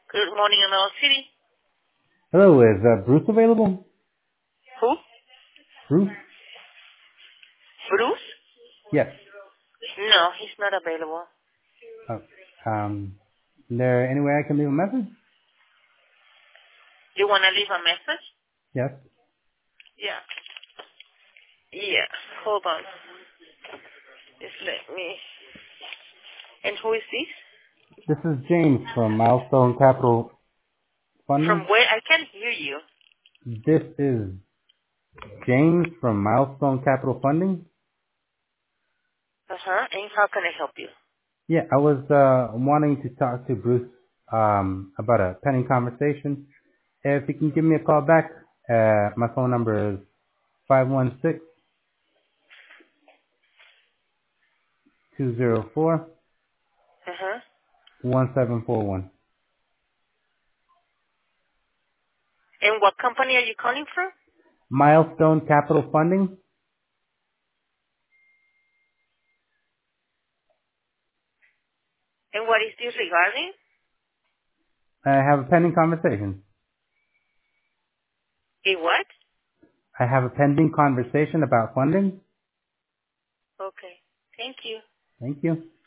Good morning, Emerald City. Hello, is Bruce available? Who? Bruce? Bruce? Yes. No, he's not available. Oh, is there any way I can leave a message? You want to leave a message? Yes. Yeah. Yeah. Hold on. Just let me. And who is this? This is James from Milestone Capital From Funding. where? I can't hear you. This is James from Milestone Capital Funding. Uh-huh. And how can I help you? Yeah, I was wanting to talk to Bruce about a pending conversation. If you can give me a call back, my phone number is 516-204-1741. Uh-huh. And what company are you calling from? Milestone Capital Funding. And what is this regarding? I have a pending conversation. A what? I have a pending conversation about funding. Okay. Thank you. Thank you.